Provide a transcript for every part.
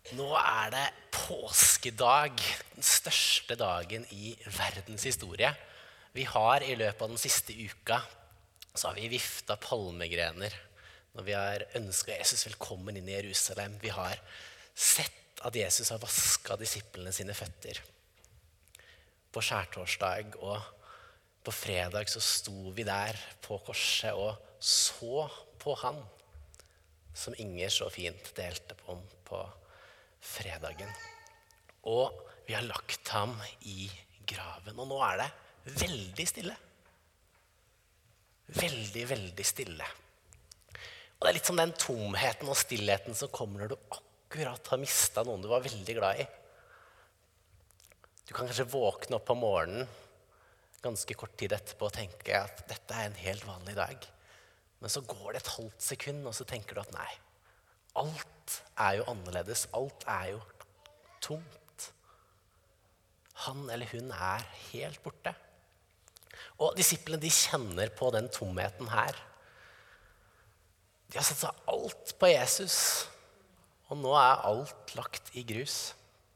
Nå det påskedag, den største dagen i verdens historie. Vi har i løpet av den siste uka, så har vi vifta palmegrener når vi har ønsket Jesus velkommen inn i Jerusalem. Vi har sett at Jesus har vasket disiplene sine føtter. På skjærtorsdag og på fredag så sto vi der på korset og så på han, som Inger så fint delte på fredagen. Og vi har lagt ham i graven, og nå det veldig stille. Veldig, veldig stille. Og det litt som den tomheten og stillheten som kommer når du akkurat har mistet noen du var veldig glad i. Du kan kanskje våkne opp på morgenen ganske kort tid etterpå og tenke at dette en helt vanlig dag. Men så går det et halvt sekund, og så tenker du at nei, alt jo annerledes, alt jo tomt. Han eller hun helt borte. Og disiplene, de kjenner på den tomheten her. De har satt seg alt på Jesus, og nå alt lagt i grus.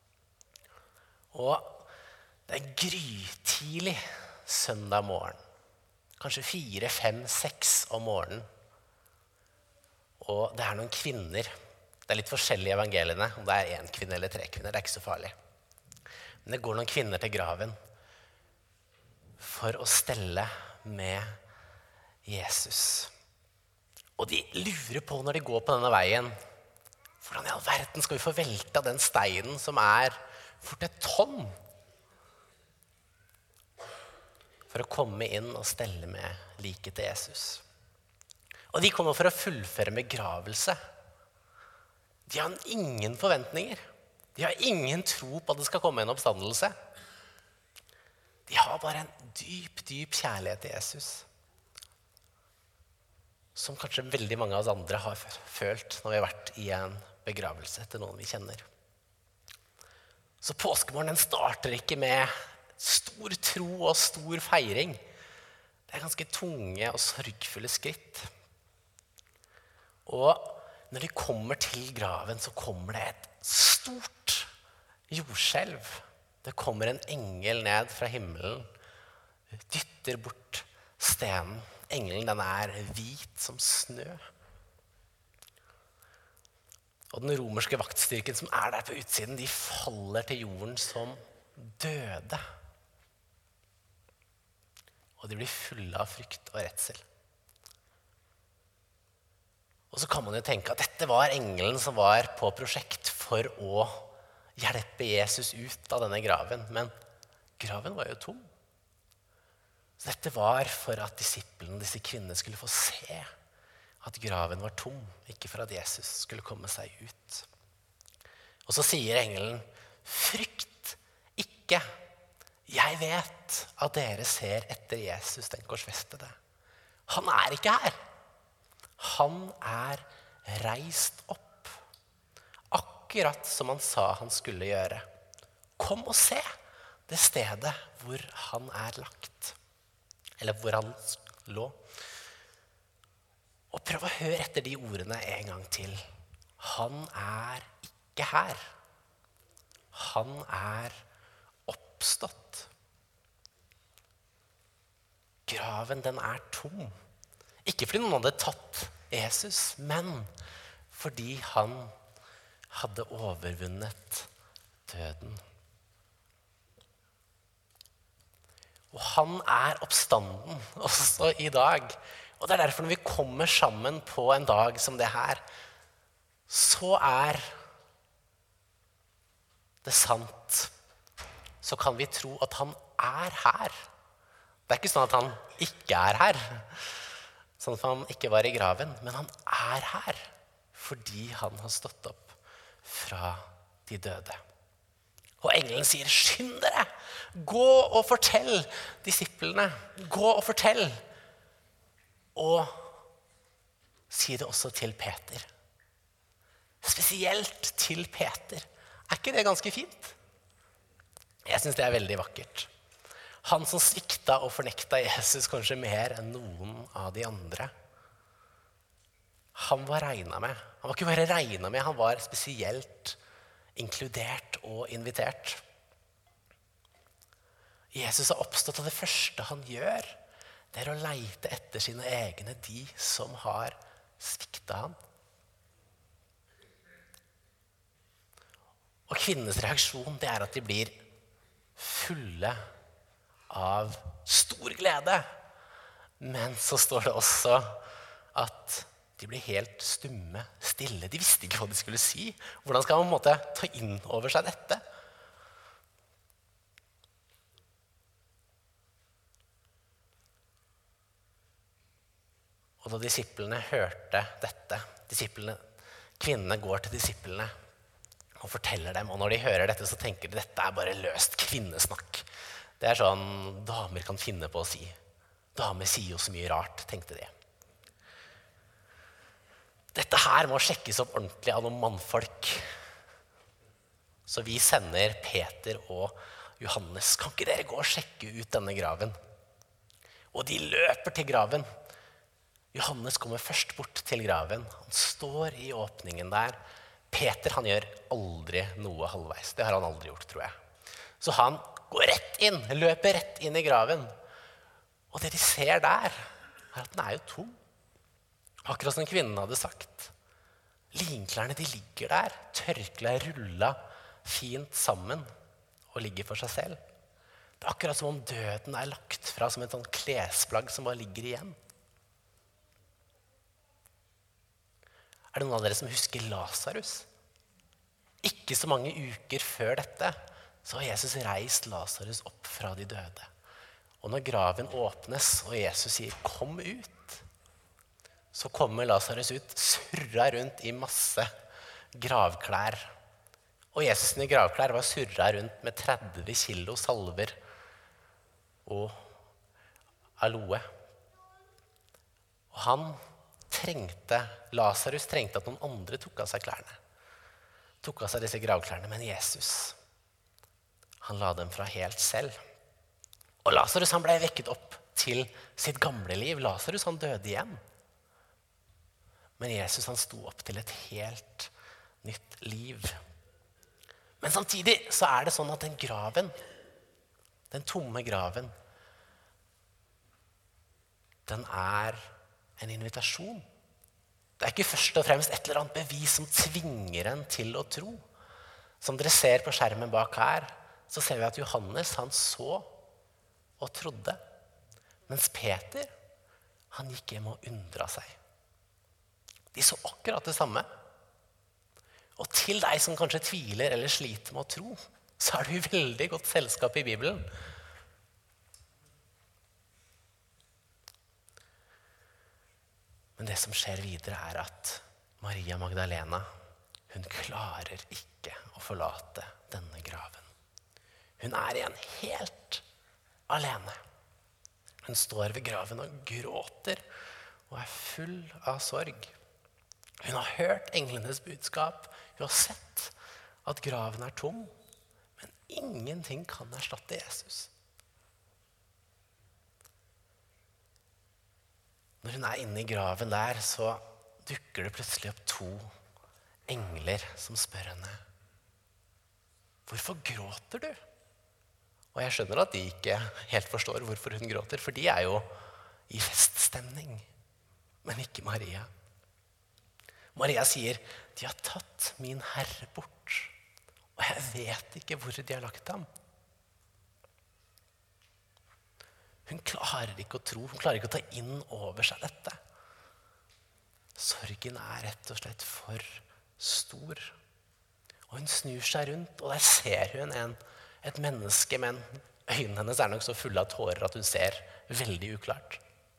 Og det grytidlig søndag morgen. Kanskje 4, 5, 6 om morgenen. Og det noen kvinner. Det litt forskjellige evangeliene, om det 1 kvinne eller 3 kvinner. Det ikke så farlig. Men det går noen kvinner til graven for å stelle med Jesus. Og de lurer på når de går på denne veien, hvordan i all verden skal vi få velta den steinen som fort 1 tonn? For å komme inn og stelle med liket til Jesus. Og de kommer for å fullføre begravelse. De har ingen forventninger. De har ingen tro på at det skal komme en oppstandelse. De har bare en dyp, dyp kjærlighet til Jesus. Som kanskje veldig mange av oss andre har følt når vi har vært i en begravelse til noen vi kjenner. Så påskemorgen starter ikke med stor tro og stor feiring. Det ganske tunge og sorgfulle skritt. Og når de kommer til graven, så kommer det et stort jordskjelv. Det kommer en engel ned fra himmelen, dytter bort stenen. Engelen den hvit som snø. Og den romerske vaktstyrken som der på utsiden, de faller til jorden som døde. Og de blir fulle av frykt og redsel. Og så kan man jo tenke at dette var engelen som var på prosjekt for å hjelpe Jesus ut av denne graven. Men graven var jo tom. Så dette var for at disiplene, disse kvinnene, skulle få se at graven var tom, ikke for at Jesus skulle komme seg ut. Og så sier engelen, frykt ikke. Jeg vet at dere ser etter Jesus, den korsfestede. Han ikke her. Han reist opp. Akkurat som han sa han skulle gjøre. Kom og se det stedet hvor han lagt. Eller hvor han lå. Og prøv å høre etter de ordene en gang til. Han ikke her. Han oppstått. Graven den tom. Ikke fordi noen hadde tatt Jesus, men fordi han hadde overvunnet døden. Og han oppstanden også i dag. Og det derfor når vi kommer sammen på en dag som det her, så det sant. Så kan vi tro at han her. Det ikke sånn at han ikke her, sånn at han ikke var i graven, men han her, fordi han har stått opp fra de døde. Og engelen sier, skynd dere, gå og fortell disiplene, gå og fortell. Og si det også til Peter. Spesielt til Peter. Ikke det ganske fint? Jeg synes det veldig vakkert. Han som svikta og fornekta Jesus kanskje mer enn noen av de andre. Han var regnet med. Han var ikke bare regnet med, han var spesielt inkludert og invitert. Jesus har oppstått, og det første han gjør, det å leite etter sine egne, de som har sviktet ham. Og kvinnenes reaksjon, det at de blir fulle av stor glede. Men så står det også at de blir helt stumme, stille. De visste ikke hva de skulle si. Hvordan skal man på en måte ta inn over seg dette? Og da disiplene hørte dette, kvinnene går til disiplene og forteller dem, og når de hører dette, så tenker de dette bare løst kvinnesnakk. Det sånn damer kan finne på å si. Damer sier jo så mye rart, tenkte de. Dette her må sjekkes opp ordentlig av noen mannfolk. Så vi sender Peter og Johannes. Kan ikke dere gå og sjekke ut denne graven? Og de løper til graven. Johannes kommer først bort til graven. Han står i åpningen der. Peter, han gjør aldri noe halvveis. Det har han aldri gjort, tror jeg. Så han går rett inn, løper rett inn i graven. Og det de ser der, at den jo tom. Akkurat som kvinnen hadde sagt. Linklærne, de ligger der, tørklær rullet fint sammen og ligger for seg selv. Det akkurat som om døden lagt fra som et sånn klesplagg som bare ligger igjen. Det noen av dere som husker Lazarus? Ikke så mange uker før dette, så har Jesus reist Lazarus opp fra de døde. Og når graven åpnes, og Jesus sier, kom ut, så kommer Lazarus ut, surret rundt i masse gravklær. Og Jesus sine gravklær var surret rundt med 30 kilo salver og aloe. Og Lazarus trengte at noen andre tok av seg klærne. Tok av seg disse gravklærne, men Jesus, han la dem fra helt selv. Og Lazarus, han ble vekket opp til sitt gamle liv. Lazarus, han døde igjen. Men Jesus, han sto opp til et helt nytt liv. Men samtidig så det sånn at den graven, den tomme graven, den en invitasjon. Det ikke først og fremst et eller annet bevis som tvinger en til å tro. Som dere ser på skjermen bak her, så ser vi at Johannes, han så og trodde. Mens Peter, han gikk hjem og undret seg. De så akkurat det samme. Og til deg som kanskje tviler eller sliter med å tro, så du i veldig godt selskap i Bibelen. Men det som skjer videre at Maria Magdalena, hun klarer ikke å forlate denne graven. Hun igjen helt alene. Hun står ved graven og gråter og full av sorg. Hun har hørt englenes budskap. Hun har sett at graven tom, men ingenting kan erstatte Jesus. Når hun inne i graven der, så dukker det plutselig opp 2 engler som spør henne, hvorfor gråter du? Og jeg skjønner at de ikke helt forstår hvorfor hun gråter, for de jo i feststemning, men ikke Maria. Maria sier, de har tatt min Herre bort, og jeg vet ikke hvor de har lagt ham. Hun klarer ikke å tro, hun klarer ikke å ta inn over seg dette. Sorgen rett og slett for stor. Og hun snur seg rundt, og der ser hun et menneske, men øynene hennes nok så fulle av tårer at hun ser veldig uklart.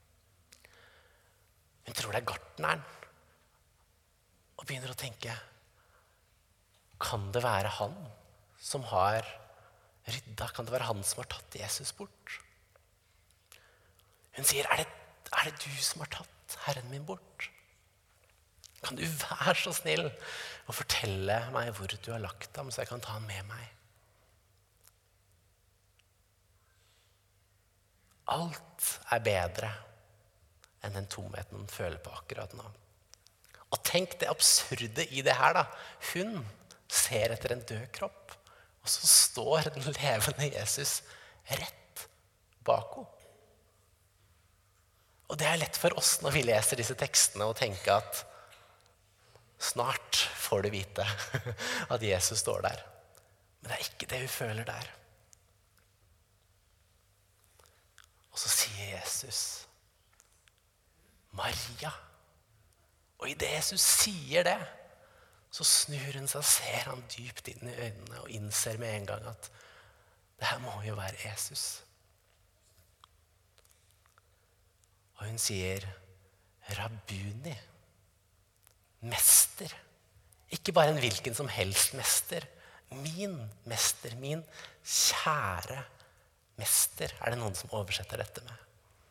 Hun tror det gartneren, og begynner å tenke, kan det være han som har ryddet? Kan det være han som har tatt Jesus bort? Hun sier, det du som har tatt Herren min bort? Kan du være så snill og fortelle meg hvor du har lagt ham, så jeg kan ta ham med meg? Alt bedre enn den tomheten hun føler på akkurat nå. Og tenk det absurde i det her da. Hun ser etter en død kropp, og så står den levende Jesus rett bak henne. Og det lett for oss når vi leser disse tekstene og tenke at snart får du vite at Jesus står der. Men det ikke det hun føler der. Og så sier Jesus, Maria. Og i det Jesus sier det, så snur hun seg og ser han dypt inn i øynene og innser med en gang at det her må jo være Jesus. Og hun sier, Rabbuni, mester. Ikke bare en hvilken som helst mester. Min mester, min kjære mester, det noen som oversetter dette med.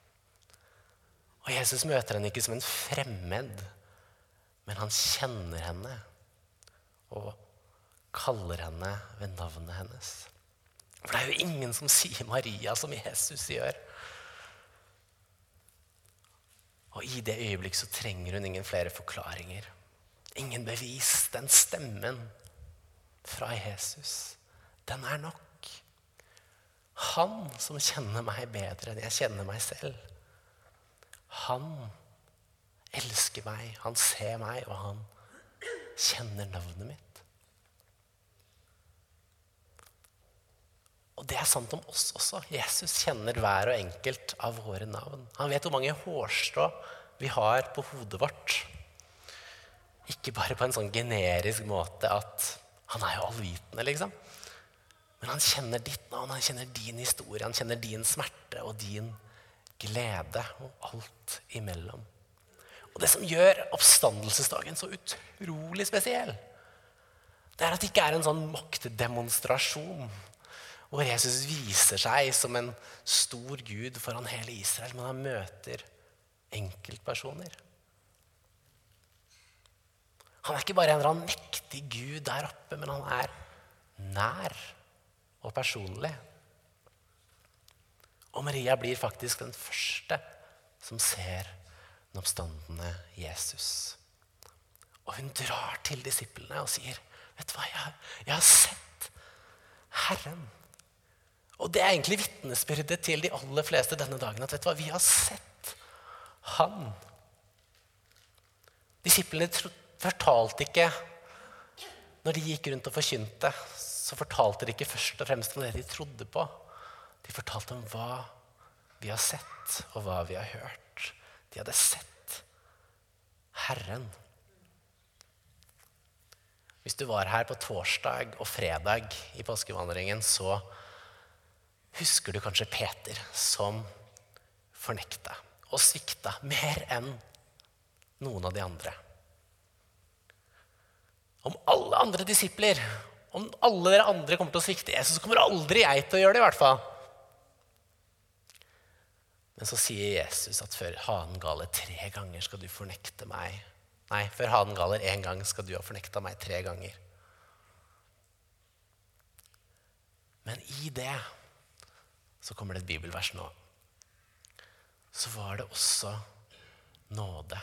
Og Jesus møter henne ikke som en fremmed, men han kjenner henne og kaller henne ved navnet hennes. For det jo ingen som sier Maria som Jesus gjør. Og i det øyeblikk så trenger hun ingen flere forklaringer. Ingen bevis. Den stemmen fra Jesus, den nok. Han som kjenner meg bedre enn jeg kjenner meg selv. Han elsker meg, han ser meg, og han kjenner navnet mitt. Og det sant om oss også. Jesus kjenner hver og enkelt av våre navn. Han vet hvor mange hårstrå vi har på hodet vårt. Ikke bare på en sånn generisk måte at han jo allvitende, liksom. Men han kjenner ditt navn, han kjenner din historie, han kjenner din smerte og din glede og alt imellom. Og det som gjør oppstandelsesdagen så utrolig spesiell, det at det ikke en sånn maktdemonstrasjon hvor Jesus viser seg som en stor Gud foran hele Israel, men han møter enkeltpersoner. Han ikke bare en eller annen mektig Gud der oppe, men han nær og personlig. Og Maria blir faktisk den første som ser den oppstandende Jesus. Og hun drar til disiplene og sier, vet du hva, jeg har sett Herren. Og det egentlig vitnesbyrdet til de aller fleste denne dagen, at vet du hva, vi har sett han. Disiplene fortalte ikke, når de gikk rundt og forkynte, så fortalte de ikke først og fremst om det de trodde på. De fortalte om hva vi har sett og hva vi har hørt. De hadde sett Herren. Hvis du var her på torsdag og fredag i påskevandringen, så husker du kanskje Peter som fornekta og svikta mer enn noen av de andre. Om alle andre disipler, om alle dere andre kommer til å svikte Jesus, så kommer aldri jeg til å gjøre det i hvert fall. Men så sier Jesus at før hanen galer 3 ganger skal du fornekte meg. Nei, før hanen galer 1 gang skal du ha fornekta meg 3 ganger. Men i det så kommer det et bibelvers nå. Så var det også nåde.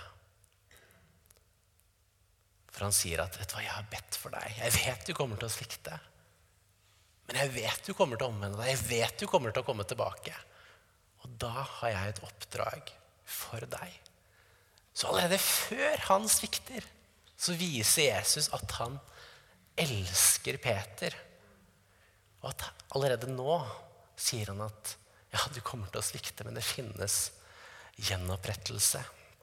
For han sier at, vet du hva, jeg har bedt for deg. Jeg vet du kommer til å svikte. Men jeg vet du kommer til å omvende deg. Jeg vet du kommer til å komme tilbake. Og da har jeg et oppdrag for deg. Så allerede før han svikter, så viser Jesus at han elsker Peter. Og at allerede nå sier han at ja, du kommer til å svikte, men det finnes gjenopprettelse.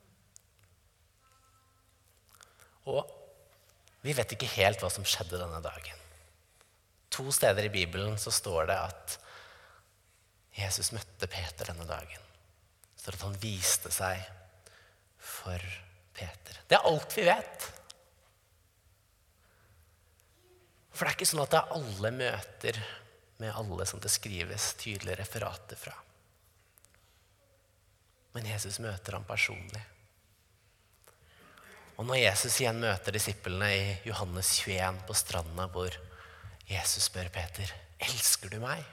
Og vi vet ikke helt hva som skjedde denne dagen. 2 steder i Bibelen så står det at Jesus møtte Peter denne dagen. Det står at han viste seg for Peter. Det alt vi vet. For det ikke sånn at det alle møter med alle som det skrives tydelige referater fra. Men Jesus møter ham personlig. Og når Jesus igjen møter disiplene i Johannes 21 på stranda, hvor Jesus spør Peter, elsker du meg?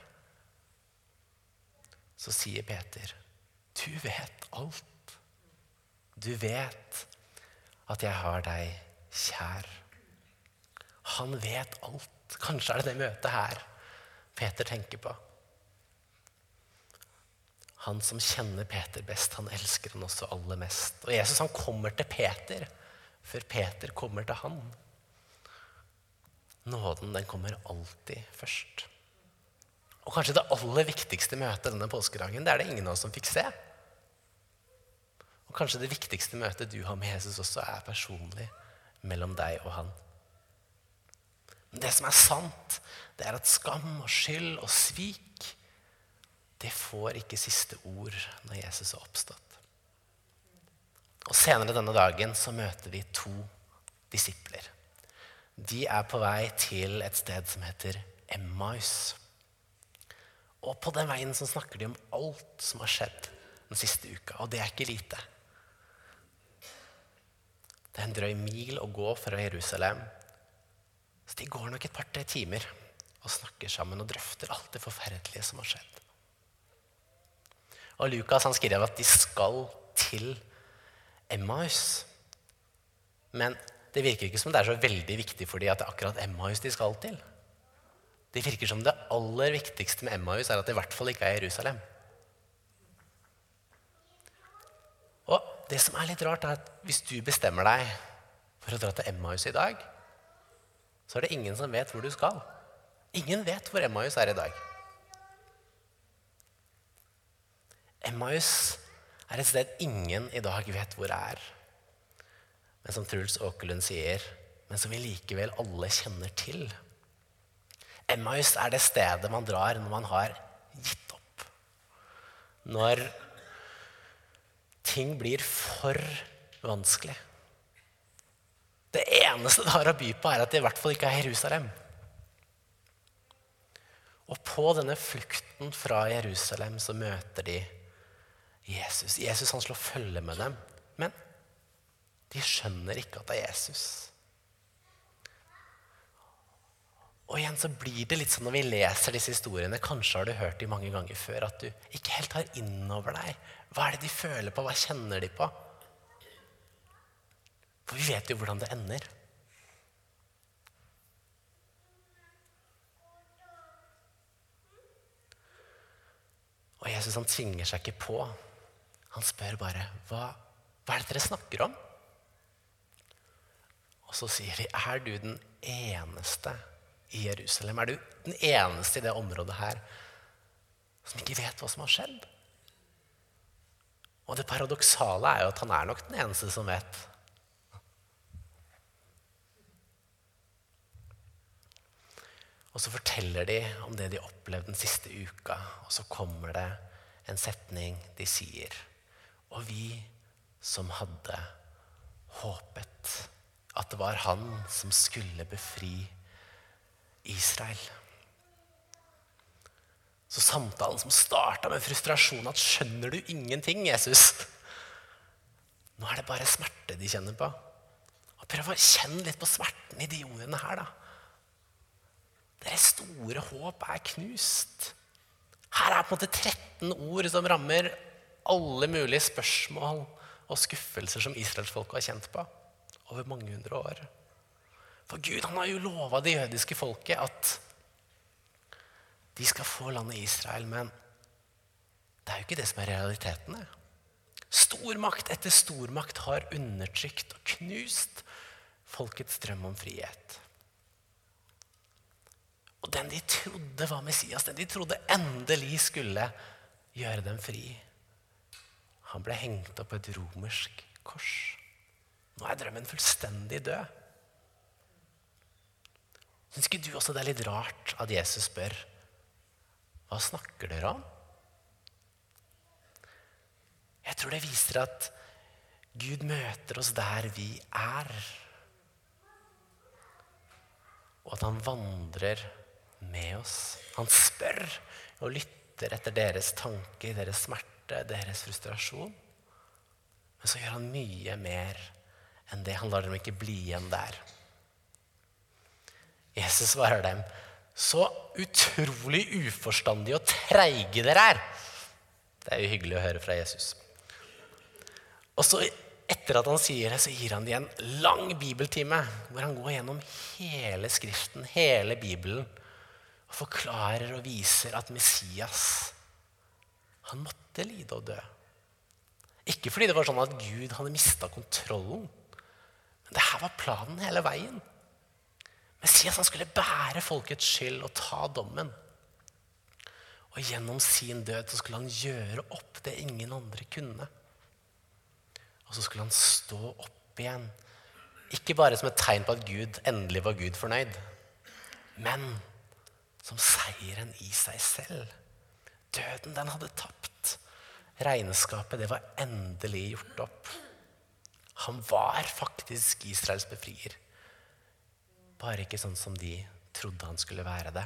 Så sier Peter, du vet alt. Du vet at jeg har deg kjær. Han vet alt. Kanskje det møtet her Peter tenker på. Han som kjenner Peter best, han elsker han også aller mest. Og Jesus han kommer til Peter, før Peter kommer til han. Nåden den kommer alltid først. Og kanskje det aller viktigste møtet denne påskedagen, det det ingen av oss som fikk se. Og kanskje det viktigste møtet du har med Jesus også personlig mellom deg og han. Men det som sant, det at skam og skyld og svik, det får ikke siste ord når Jesus har oppstått. Og senere denne dagen så møter vi 2 disipler. De på vei til et sted som heter Emmaus. Og på den veien så snakker de om alt som har skjedd den siste uka, og det ikke lite. Det en drøy mil å gå fra Jerusalem, så de går nok et par-tre timer og snakker sammen og drøfter alt det forferdelige som har skjedd. Og Lukas han skriver at de skal til Emmaus, men det virker ikke som det så veldig viktig for dem at det akkurat Emmaus de skal til. Det virker som det aller viktigste med Emmaus at det i hvert fall ikke Jerusalem. Og det som litt rart at hvis du bestemmer deg for å dra til Emmaus i dag, så det ingen som vet hvor du skal. Ingen vet hvor Emmaus i dag. Emmaus et sted ingen i dag vet hvor men som Truls Åkerlund sier, men som vi likevel alle kjenner til. Emmaus det stedet man drar når man har gitt opp. Når ting blir for vanskelig. Det eneste det har å by på at det i hvert fall ikke Jerusalem. Og på denne flukten fra Jerusalem så møter de Jesus. Jesus han slår følge med dem, men de skjønner ikke at det Jesus. Og igjen så blir det litt sånn når vi leser disse historiene, kanskje har du hørt de mange ganger før, at du ikke helt tar inn over deg. Hva det de føler på? Hva kjenner de på? For vi vet jo hvordan det ender. Og Jesus han tvinger seg ikke på. Han spør bare, hva det dere snakker om? Og så sier de, du den eneste i Jerusalem? Du den eneste i det området her som ikke vet hva som har skjedd? Og det paradoksale jo at han nok den eneste som vet. Og så forteller de om det de opplevde den siste uka, og så kommer det en setning de sier. Og vi som hadde håpet at det var han som skulle befri Israel. Så samtalen som startet med frustrasjon, at skjønner du ingenting, Jesus? Nå det bare smerte de kjenner på. Og prøv å kjenne litt på smerten i de ordene her da. Deres store håp knust. Her på en måte 13 ord som rammer alle mulige spørsmål og skuffelser som Israelsfolket har kjent på over mange hundre år. For Gud han har jo lovet det jødiske folket at de skal få landet Israel, men det jo ikke det som realiteten. Stormakt etter stormakt har undertrykt og knust folkets drøm om frihet. Og den de trodde var Messias, den de trodde endelig skulle gjøre dem fri, han ble hengt opp på et romersk kors. Nå drømmen fullstendig død. Synes ikke du også det litt rart at Jesus spør, hva snakker dere om? Jeg tror det viser at Gud møter oss der vi og at han vandrer med oss. Han spør og lytter etter deres tanker, deres smerte, deres frustrasjon. Men så gjør han mye mer enn det. Han lar dem ikke bli igjen der. Jesus svarer dem, så utrolig uforstandige og treige dere Det jo hyggelig å høre fra Jesus. Og så etter at han sier det, så gir han de en lang bibeltime, hvor han går gjennom hele skriften, hele Bibelen, og forklarer og viser at Messias, han måtte lide og dø. Ikke fordi det var sånn at Gud hadde mistet kontrollen, men det her var planen hele veien. Messias, han skulle bære folkets skyld og ta dommen. Og gjennom sin død så skulle han gjøre opp det ingen andre kunne. Og så skulle han stå opp igjen. Ikke bare som et tegn på at Gud endelig var Gud fornøyd, men som seieren i seg selv. Døden, den hadde tapt. Regnskapet, det var endelig gjort opp. Han var faktisk Israels befrier. Bare ikke sånn som de trodde han skulle være det.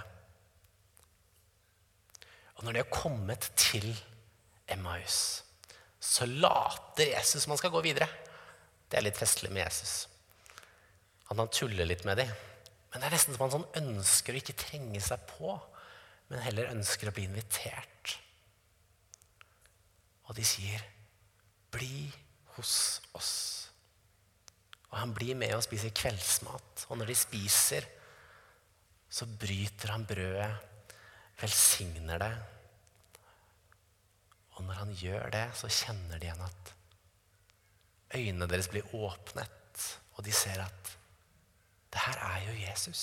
Og når de har kommet til Emmaus, så later Jesus som han skal gå videre. Det er litt festlig med Jesus. Han tuller litt med dem. Men det er nesten som han sånn ønsker å ikke trenge seg på, men heller ønsker å bli invitert. Og de sier, bli hos oss. Og han blir med og spiser kveldsmat. Og når de spiser, så bryter han brødet, velsigner det. Og når han gjør det, så kjenner de igjen at øynene deres blir åpnet, og de ser at det her er jo Jesus.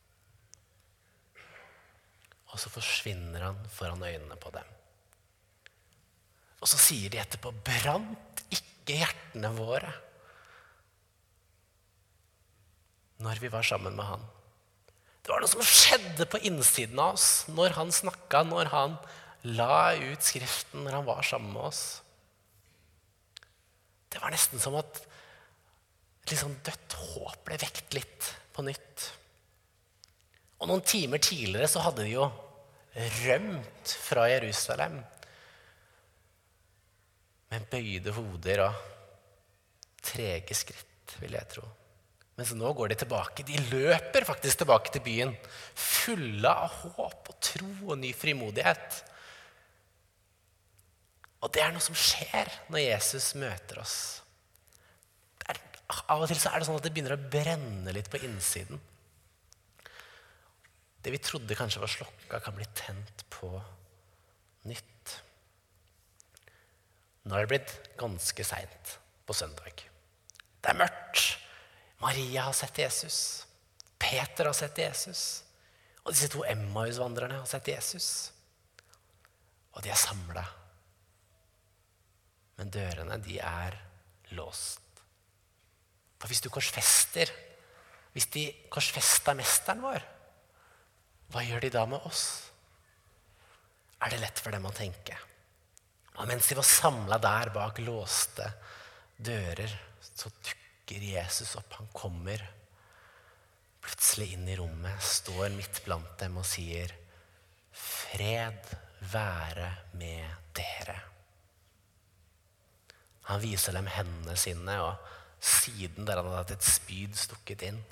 Og så forsvinner han foran øynene på dem. Og så sier de etterpå, brant ikke hjertene våre når vi var sammen med han. Det var noe som skjedde på innsiden av oss når han snakket, når han la ut skriften, når han var sammen med oss. Det var nesten som at liksom dødt håp ble vekt litt på nytt. Og noen timer tidligere så hadde de jo rømt fra Jerusalem med bøyde hoder og trege skritt, vil jeg tro. Men så nå går de tilbake. De løper faktisk tilbake til byen, fulle av håp og tro og ny frimodighet. Og det er noe som skjer når Jesus møter oss. Av og til så er det sånn at det begynner å brenne litt på innsiden. Det vi trodde kanskje var slokka, kan bli tent på nytt. Nå er det blitt ganske sent på søndag. Det er mørkt. Maria har sett Jesus. Peter har sett Jesus. Og disse to Emmaus-vandrerne har sett Jesus. Og de er samlet. Men dørene, de er låst. For hvis du korsfester, hvis de korsfester mesteren vår, hva gjør de da med oss? Er det lett for dem å tenke? Og mens de var samlet der bak låste dører, så dukker Jesus opp. Han kommer plutselig inn i rommet, står midt blant dem og sier, fred være med dere. Han viser dem hendene sine og siden der han hadde hatt et spyd stukket inn.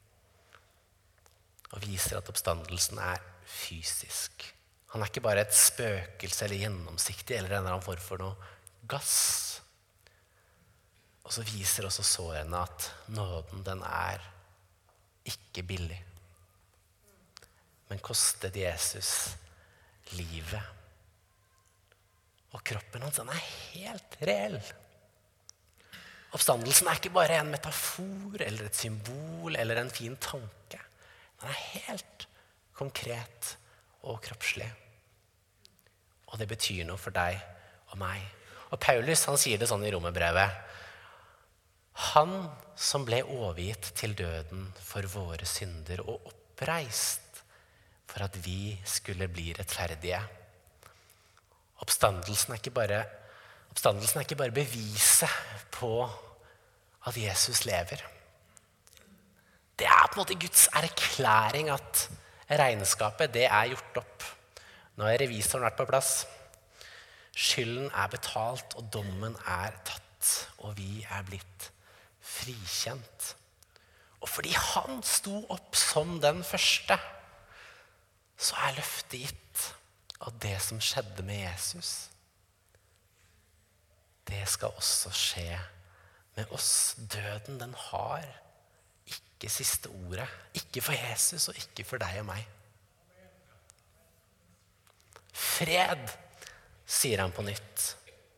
Og viser at oppstandelsen er fysisk. Han er ikke bare et spøkelse eller gjennomsiktig eller en eller annen form for noe gass. Og så viser også sårene at nåden, den er ikke billig. Men kostet Jesus livet. Og kroppen hans, den er helt reell. Oppstandelsen er ikke bare en metafor eller et symbol eller en fin tanke. Den er helt konkret og kroppslig. Og det betyr noe for deg og meg. Og Paulus, han sier det sånn i Romerbrevet. Han som ble overgitt til døden for våre synder og oppreist for at vi skulle bli rettferdige. Oppstandelsen er ikke bare beviset på at Jesus lever. Det er på en måte Guds erklæring at regnskapet, det er gjort opp. Nå har revisoren vært på plass. Skylden er betalt, og dommen er tatt, og vi er blitt frikjent. Og fordi han sto opp som den første, så er løftet gitt at det som skjedde med Jesus, det skal også skje med oss. Døden, den har ikke siste ordet. Ikke for Jesus og ikke for deg og meg. Fred, sier han på nytt.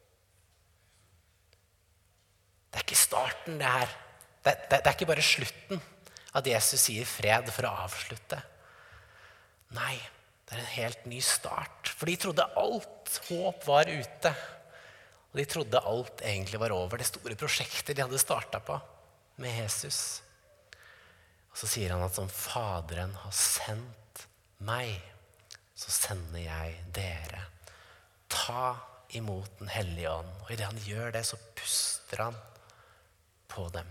Det er ikke starten det her. Det er ikke bare slutten at Jesus sier fred for å avslutte. Nei, det er en helt ny start. For de trodde alt håp var ute. Og de trodde alt egentlig var over. Det store prosjektet de hadde startet på med Jesus. Og så sier han at som Faderen har sendt meg, så sender jeg dere. Ta imot den hellige ånd. Og i det han gjør det, så puster han på dem.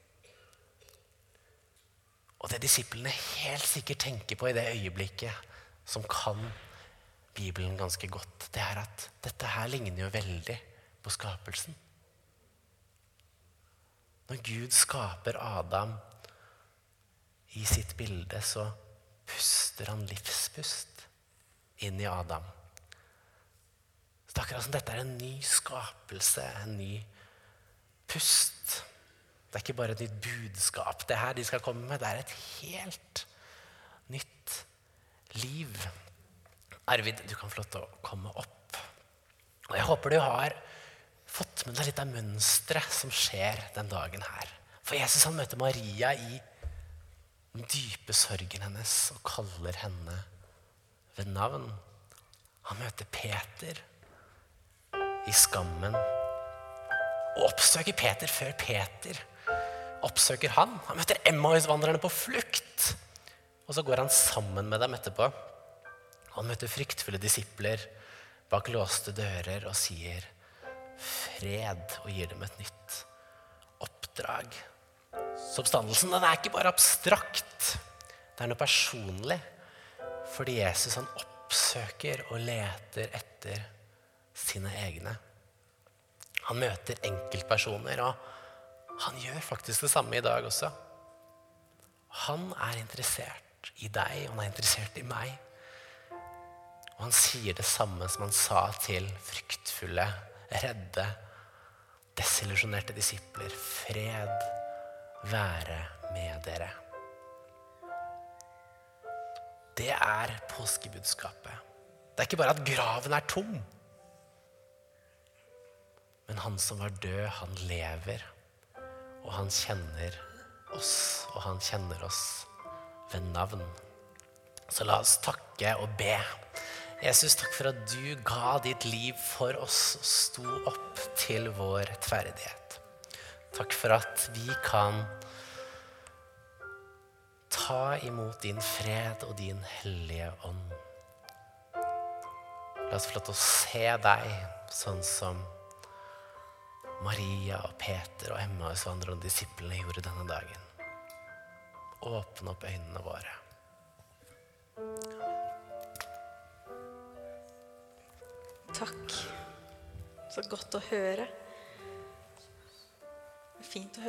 Og det disiplene helt sikkert tenker på i det øyeblikket, som kan Bibelen ganske godt, det er at dette her ligner jo veldig på skapelsen. Når Gud skaper Adam i sitt bilde, så puster han livspust inn i Adam. Så det er akkurat som dette er en ny skapelse, en ny pust. Det er ikke bare et nytt budskap. Det her de skal komme med, det er et helt nytt liv. Arvid, du kan få lov til å komme opp. Og jeg håper du har fått med deg litt av mønstret som skjer den dagen her. For Jesus han møter Maria i den dype sorgen hennes og kaller henne ved navn. Han møter Peter i skammen og oppsøker Peter før Peter oppsøker han. Han møter Emmausvandrerne på flukt. Og så går han sammen med dem etterpå. Han møter fryktfulle disipler bak låste dører og sier fred og gir dem et nytt oppdrag. Så oppstandelsen den er ikke bare abstrakt. Det er noe personlig. Fordi Jesus han oppsøker og leter etter sine egne. Han møter enkeltpersoner, og han gjør faktisk det samme i dag også. Han er interessert i deg, og han er interessert i meg. Og han sier det samme som han sa til fryktfulle, redde, desillusjonerte disipler. Fred være med dere. Det er påskebudskapet. Det er ikke bare at graven er tom. Men han som var død, han lever. Og han kjenner oss, og han kjenner oss ved navn. Så la oss takke og be. Jesus, takk for at du ga ditt liv for oss og sto opp til vår rettferdighet. Takk for at vi kan ta imot din fred og din hellige ånd. La oss få lov til å se deg sånn som Maria og Peter og Emmausvandrerne og disiplene gjorde denne dagen. Åpne opp øynene våre. Takk. Så godt å høre. Fint å høre.